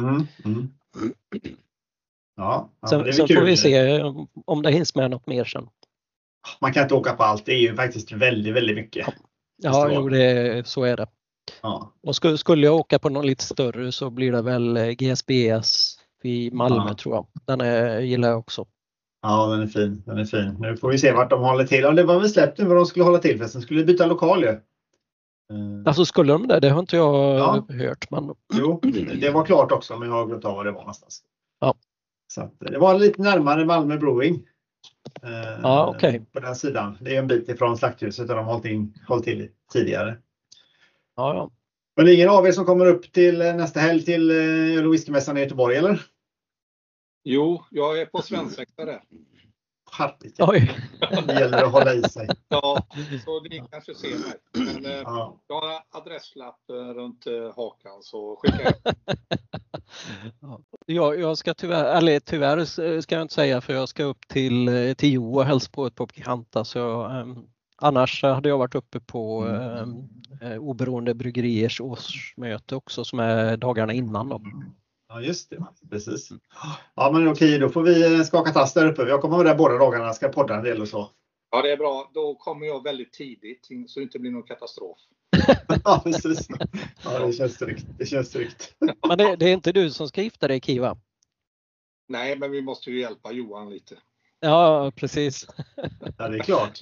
Ja, sen får vi se om det hinns med något mer sen. Man kan inte åka på allt, det är ju faktiskt väldigt, väldigt mycket. Ja, så är det. Ja. Och skulle jag åka på något lite större så blir det väl GSBS i Malmö tror jag. Den gillar jag också. Ja, den är fin. Nu får vi se vart de håller till. Ja, det var väl släppt nu vad de skulle hålla till för. Sen skulle byta lokal ju. Alltså skulle de det? Det har inte jag hört. Men... Jo, det var klart också, men jag har glömt av vad det var någonstans. Ja. Så att, det var lite närmare Malmö Brewing. Okej. På den sidan. Det är en bit ifrån slakthuset där de hållit till tidigare. Ja. Men det är ingen av er som kommer upp till nästa helg till öl- och whiskymässan i Göteborg, eller? Jo, jag är på svensexa där. Hartigt. Oj. Det gäller att hålla i sig. Ja, så ni kanske ser mig. Men jag har adresslapp runt hakan, så skicka Jag ska tyvärr ska jag inte säga, för jag ska upp till Jo och hälsa på ett par bekanta. Så annars hade jag varit uppe på Oberoende Bryggeriers årsmöte också, som är dagarna innan då. Ja, just det. Precis. Ja, men okej, då får vi skaka tass där uppe. Jag kommer vara där båda dagarna, ska podda en del och så. Ja, det är bra. Då kommer jag väldigt tidigt så det inte blir någon katastrof. Ja, precis. Ja, det känns tryggt. Men det är inte du som ska gifta dig, Kiva? Nej, men vi måste ju hjälpa Johan lite. Ja, precis. Ja, det är klart.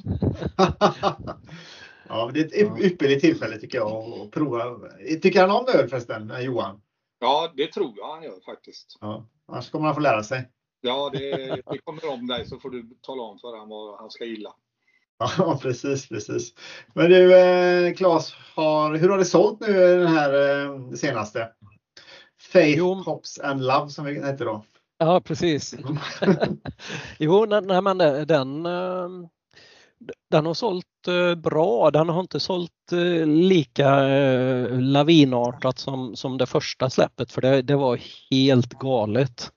Ja, det är ett ypperligt tillfälle tycker jag att prova. Tycker han om öl förresten, Johan? Ja, det tror jag han gör faktiskt. Ja, annars kommer han få lära sig. Ja, det kommer om dig, så får du tala om för honom vad han ska gilla. Ja, precis. Men du, Claes, hur har det sålt nu den här senaste? Faith, Hops and Love som vi heter då. Ja, precis. Jo, nej, men den har sålt bra. Den har inte sålt lika lavinartat som det första släppet, för det var helt galet.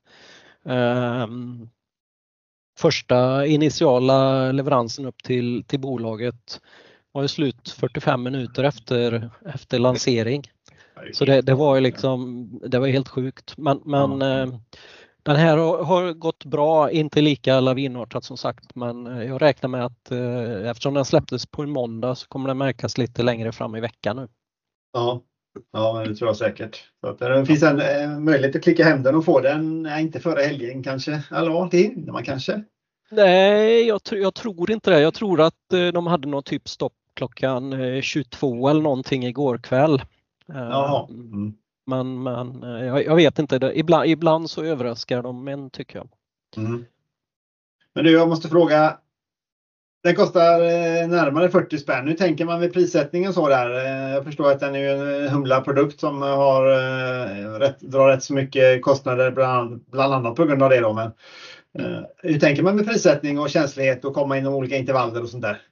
Första initiala leveransen upp till bolaget var ju slut 45 minuter efter lansering. Så det var ju liksom, det var helt sjukt. Men den här har gått bra, inte lika lavinartat som sagt, men jag räknar med att eftersom den släpptes på en måndag så kommer den märkas lite längre fram i veckan nu. Ja, men det tror jag säkert. Så att det finns en möjlighet att klicka hem den och få den, inte före helgen kanske. Eller det hinner man kanske. Nej, jag tror inte det. Jag tror att de hade någon typ stopp klockan 22 eller någonting igår kväll. Jaha. Men jag vet inte. Ibland så överraskar de, men tycker jag. Men du, jag måste fråga. Den kostar närmare 40 spänn. Nu tänker man vid prissättningen så där. Jag förstår att den är en humla-produkt som drar rätt så mycket kostnader bland annat på grund av det då. Men hur tänker man med prissättning och känslighet och komma inom olika intervaller och sånt där?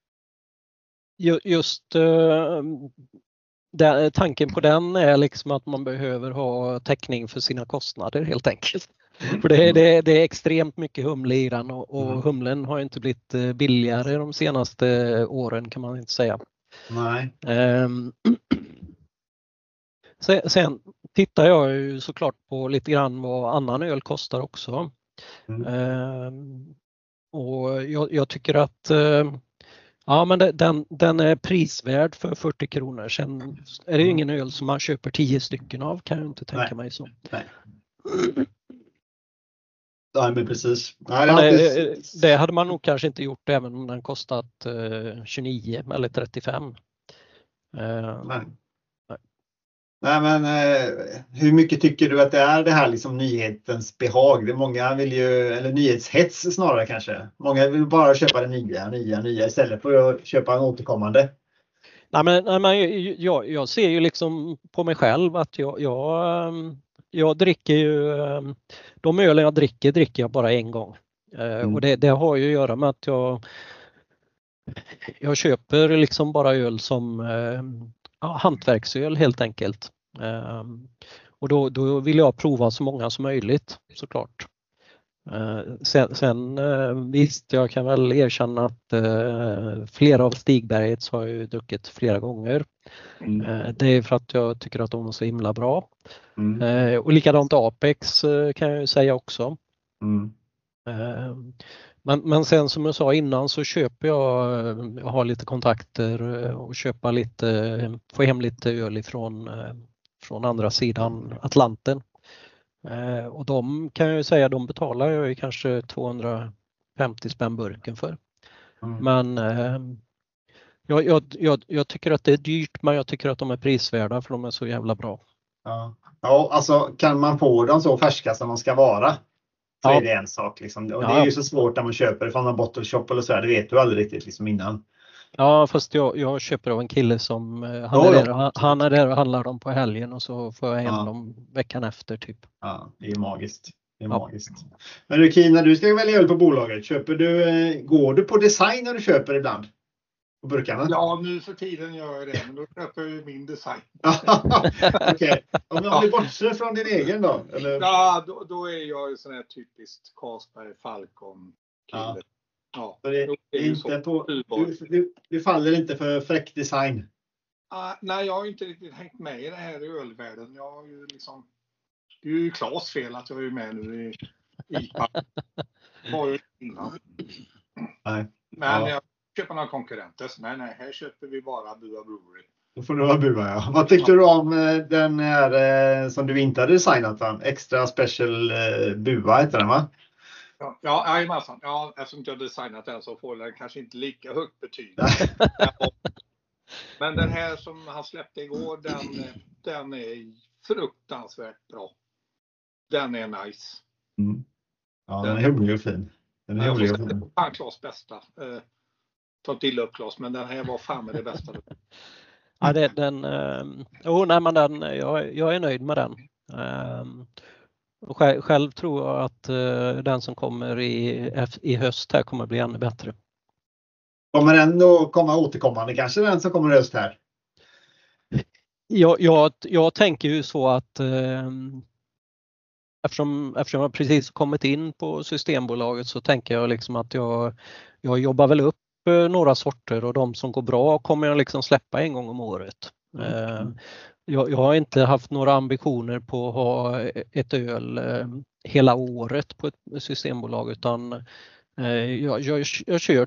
Just tanken på den är liksom att man behöver ha täckning för sina kostnader helt enkelt. För det är extremt mycket humle i den och humlen har inte blivit billigare de senaste åren, kan man inte säga. Nej. Sen tittar jag ju såklart på lite grann vad annan öl kostar också. Och jag tycker att ja, men den är prisvärd för 40 kronor. Sen är det ju ingen öl som man köper 10 stycken av, kan jag inte tänka mig så. Nej. Ja, men precis. Det hade man nog kanske inte gjort även om den kostat 29 eller 35. Nej, men hur mycket tycker du att det är det här liksom nyhetens behag? Många vill ju, eller nyhetshets snarare kanske. Många vill bara köpa det nya istället för att köpa en återkommande. Nej, men jag ser ju liksom på mig själv att jag dricker ju, de öl jag dricker jag bara en gång. Och det har ju att göra med att jag köper liksom bara öl som hantverksöl helt enkelt. Och då vill jag prova så många som möjligt såklart. Sen visst, jag kan väl erkänna att flera av Stigbergets har jag druckit flera gånger. Det är för att jag tycker att de är så himla bra. Och likadant Apex kan jag ju säga också. Men sen som jag sa innan så köper jag har lite kontakter och få hem lite öl från andra sidan Atlanten. Och de kan jag ju säga, de betalar jag ju kanske 250 spänn burken för. Men jag tycker att det är dyrt, men jag tycker att de är prisvärda för de är så jävla bra. Ja, alltså kan man få dem så färska som de ska vara, så är det en sak. Liksom. Och det är ju så svårt när man köper från en bottle shop eller så här, det vet du aldrig riktigt liksom innan. Ja, fast jag köper av en kille som han är där och handlar dem på helgen och så får jag hem dem veckan efter typ. Ja, det är magiskt. Det är magiskt. Men du Kina, du ska välja öl på bolaget. Går du på design när du köper ibland? På burkarna? Ja, nu för tiden gör jag det, men då köper jag ju min design. Okej. Om vi bortser från din egen då? Eller? Ja, då är jag ju sån här typiskt Carlsberg Falcon kille. Ja, det är inte på, du faller inte för fräck design? Nej, jag har inte riktigt hängt med i det här i ölvärlden. Jag har ju liksom, det är ju Klas fel att jag är med nu i IPA. Var ju innan. Nej. Men jag köper några konkurrenter. Nej, här köper vi bara Bua Brewery. Då får det vara Bua, ja. Vad tyckte du om den här som du inte hade designat? Va? Extra special Bua heter den, va? Ja, eftersom jag designat den så får den kanske inte lika högt betyg. Men den här som han släppte igår, den är fruktansvärt bra. Den är nice. Ja, den är rolig och fin. Den är rolig och fin. Fan Klas bästa. Ta inte illa upp Klas, men den här var fan med det bästa. Ja, jag är nöjd med den. Själv tror jag att den som kommer i höst här kommer bli ännu bättre. Kommer den då komma återkommande, kanske den som kommer i höst här? Jag tänker ju så att eftersom jag precis kommit in på Systembolaget så tänker jag liksom att jag jobbar väl upp några sorter och de som går bra kommer jag liksom släppa en gång om året. Jag har inte haft några ambitioner på att ha ett öl hela året på ett systembolag, utan jag kör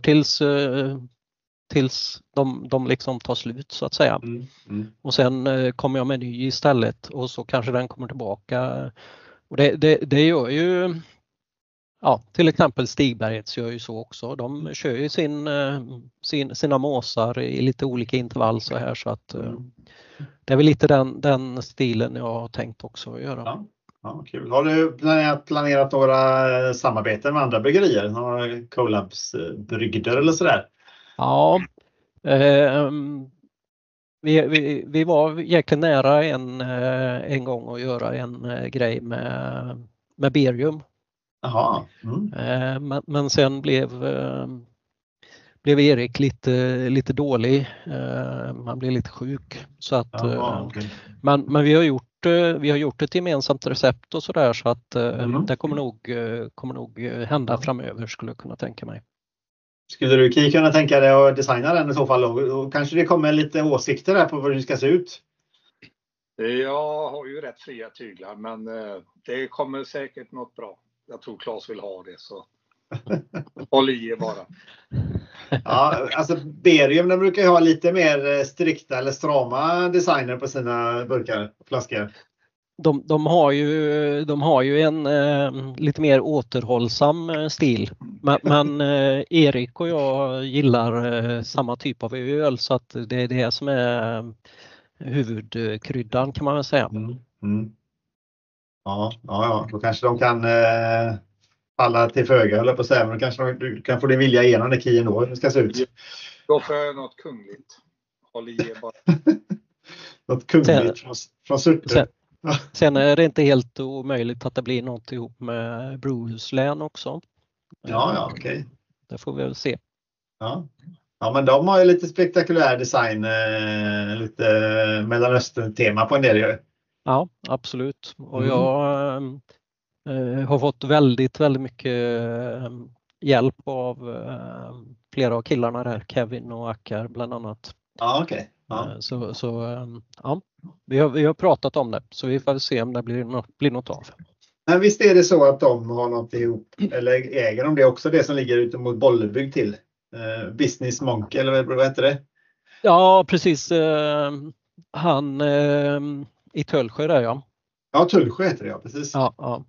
tills de liksom tar slut så att säga. Och sen kommer jag med ny istället och så kanske den kommer tillbaka. Och det gör ju till exempel Stigbergets gör ju så också. De kör ju sina måsar i lite olika intervall så här, så att det är väl lite den stilen jag har tänkt också att göra. Ja, kul. Har du planerat några samarbeten med andra bryggerier? Några collabs-brygder eller sådär? Ja, vi var egentligen nära en gång att göra en grej med Berium. Jaha. Men sen blev Erik lite dålig. Man blev lite sjuk så att men vi har gjort ett gemensamt recept och sådär, så att det kommer nog hända framöver, skulle jag kunna tänka mig. Skulle du kunna tänka dig att designa den i så fall och kanske det kommer lite åsikter där på hur det ska se ut? Jag har ju rätt fria tyglar, men det kommer säkert något bra. Jag tror Klas vill ha det, så håll i bara. Ja, alltså Berium, de brukar ju ha lite mer strikta eller strama designer på sina burkar och flaskor. De har ju en lite mer återhållsam stil. Men Erik och jag gillar samma typ av öl, så att det är det som är huvudkryddan, kan man väl säga. Ja, då kanske de kan falla till föga, eller på att säga, men kanske du kan få din vilja igenom när Kien då ska se ut. Då får jag något kungligt. Håll i bara. Något kungligt från Surte. Sen är det inte helt omöjligt att det blir något ihop med Brewhuslän också. Ja, okej. Det får vi väl se. Ja, men de har ju lite spektakulär design, lite Mellanöstern-tema på en del. Ja, absolut. Och jag har fått väldigt, väldigt mycket hjälp av flera av killarna där, Kevin och Akkar bland annat. Ja, okej. Ja. Vi har pratat om det, så vi får se om det blir något av. Men visst är det så att de har något ihop, eller äger de det också, det som ligger ute mot Bollebygd till? Business Monkey, eller vad heter det? Ja, precis. Han i Töllsjö där, ja. Ja, Tullsjö heter det, ja, precis. Ja.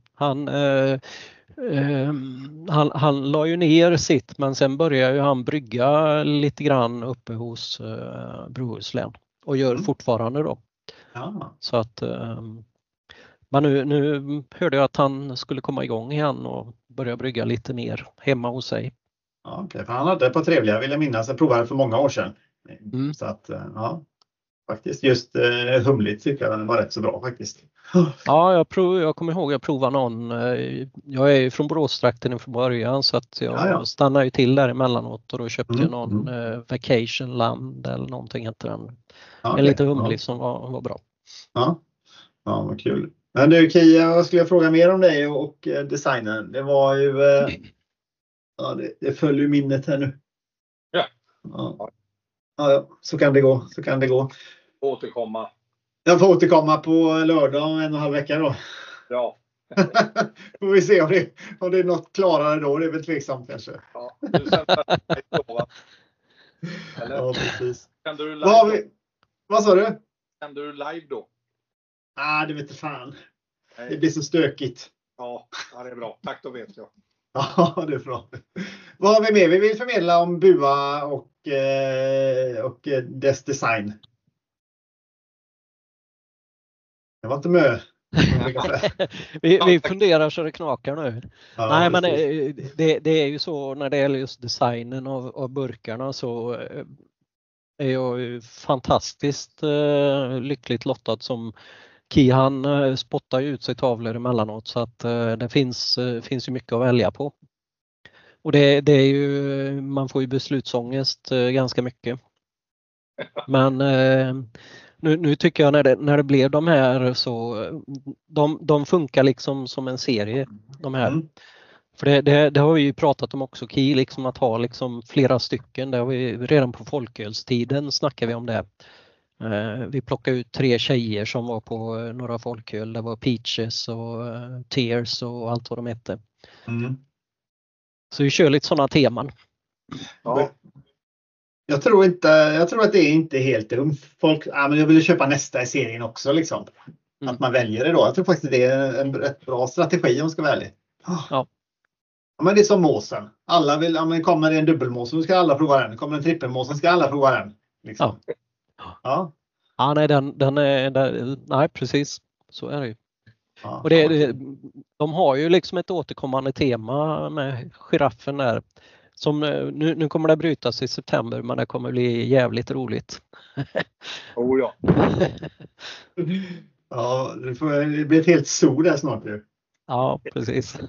Han la ju ner sitt, men sen började ju han brygga lite grann uppe hos Brohuslän och gör fortfarande då. Ja. Så att men nu hörde jag att han skulle komma igång igen och börja brygga lite mer hemma hos sig. Ja, okej. För han hade ett par trevliga, vill jag minnas. Jag provade för många år sedan. Så att, ja. Faktiskt just humligt tycker jag var rätt så bra faktiskt. Ja, jag kommer ihåg jag provade någon. Jag är ju från Boråstrakten från början så att jag stannar ju till där emellanåt och då köpte jag någon Vacation Land eller någonting heter den. En lite humlig som var bra. Ja, vad kul. Men du Kia, vad skulle jag fråga mer om dig och designen? Det var ju, det följer ju minnet här nu. Ja, så kan det gå. Återkomma. Jag får återkomma på lördag om 1,5 vecka då. Ja. Får vi se om det är något klarare då. Det är väl tveksamt kanske. Ja, du sänder då. Eller? Ja, precis. Sänder du live vad sa du? Sänder du live då? Det vet inte fan. Nej. Det blir så stökigt. Ja, det är bra. Tack, då vet jag. Ja, det är bra. Vad har vi med? Vi vill förmedla om Bua och dess design. Det var inte med. vi funderar så det knakar nu. Ja, nej, men det är ju så när det gäller just designen av burkarna så är jag ju fantastiskt lyckligt lottad som Kihan spottar ut sig tavlor emellanåt så att det finns ju mycket att välja på. Och det är ju, man får ju beslutsångest ganska mycket. Men nu tycker jag när det blev de här så de funkar liksom som en serie de här. För det har vi ju pratat om också Ki, liksom att ha liksom flera stycken. Det har vi redan på folkölstiden snackar vi om det. Vi plockade ut 3 tjejer som var på några folköl. Det var Peaches och Tears och allt vad de hette. Så vi kör lite sådana teman. Ja. Jag tror att det är inte helt dumt. Folk, men jag vill köpa nästa i serien också liksom. Att man väljer det då. Jag tror faktiskt det är en rätt bra strategi om man ska vara ärlig. Ja. Men det är som måsen. Alla vill, men kommer det en dubbelmås så ska alla prova den. Kommer det en trippelmås så ska alla prova den. Liksom. Ja, nej, nej precis. Så är det ju. Ja, och de har ju liksom ett återkommande tema med giraffen där. Som nu kommer det brytas i september men det kommer bli jävligt roligt. Ja. Ja, det blir ett helt sol där snart ju. Ja, precis.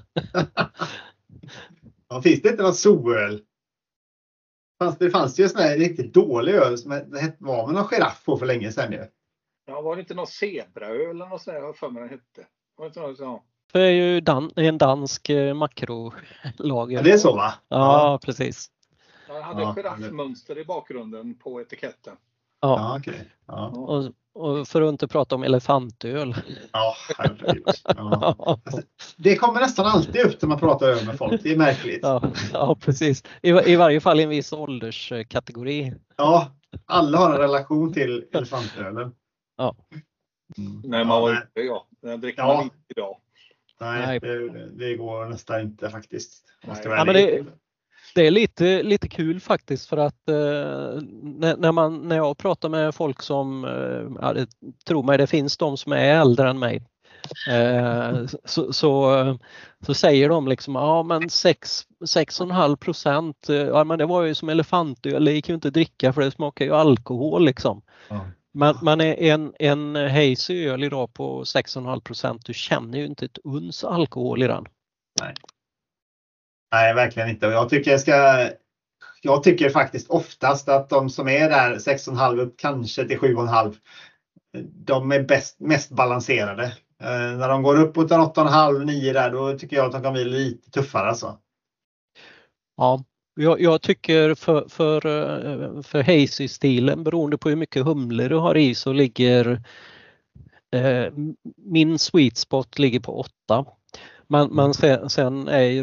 Ja, finns det inte något solöl? Det fanns ju en sån här riktigt dålig öl som var med någon giraff på för länge sedan ju. Ja, var det inte någon zebraöl eller något sånt där för mig den hette? Var det inte något sånt? Det är ju en dansk makrolager. Ja, det är så va? Ja, precis. Jag hade giraffmönster i bakgrunden på etiketten. Ja, okej. Ja. Och för att inte prata om elefantöl. Ja, herregud. Ja. Alltså, det kommer nästan alltid upp när man pratar öl med folk. Det är märkligt. Ja, precis. I varje fall i en viss ålderskategori. Ja, alla har en relation till elefantölen. Ja. Nej, man var inte jag dricker man inte idag. Nej, det går nästan inte faktiskt. Men det är lite kul faktiskt för att när jag pratar med folk som tror mig, det finns de som är äldre än mig. Så säger de liksom men 6,5%, men det var ju som elefantöl, det gick ju inte dricka för det smakar ju alkohol liksom. Men en hazy öl idag på 6,5%, du känner ju inte ett uns alkohol i den. Nej, verkligen inte. Och jag tycker faktiskt oftast att de som är där 6,5 kanske till 7,5, de är mest balanserade. När de går upp mot 8,5, 9 där, då tycker jag att de kan bli lite tuffare alltså. Ja, jag tycker för hazy-stilen, beroende på hur mycket humle du har i, så ligger min sweet spot ligger på 8. Men sen är ju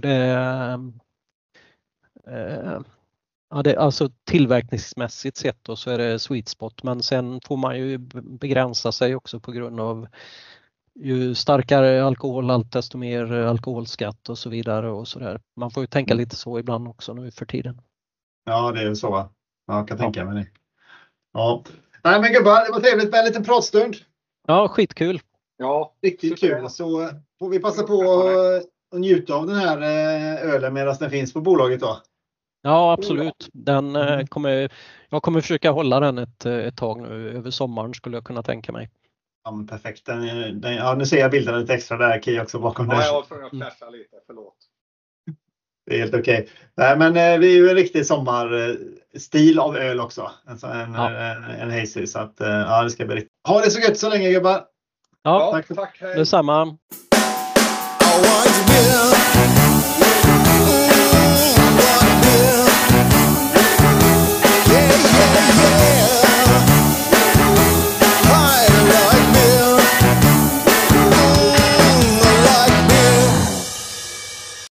det alltså tillverkningsmässigt sett då, så är det sweet spot, men sen får man ju begränsa sig också på grund av ju starkare alkoholhalt desto mer alkoholskatt och så vidare och så där. Man får ju tänka lite så ibland också nu för tiden. Ja, det är ju så, va? Jag kan tänka mig det. Ja. Nej men gubbar, det var trevligt med en liten pratstund. Ja, skitkul. Ja, Riktigt kul. Så får vi passa på att njuta av den här ölen medan den finns på bolaget då. Ja, absolut. Jag kommer försöka hålla den ett tag nu. Över sommaren skulle jag kunna tänka mig. Ja, men perfekt. Ja, nu ser jag bilden lite extra där, Ki, också bakom ja, där. jag var tvungen att flasha lite, förlåt. Det är helt okej. Nej, men det är ju en riktig sommarstil av öl också. En hazy. Så att, ja, det ska bli riktigt. Ha det så gött så länge, gubbar. Ja, Tack. Hej. Detsamma. I want beer.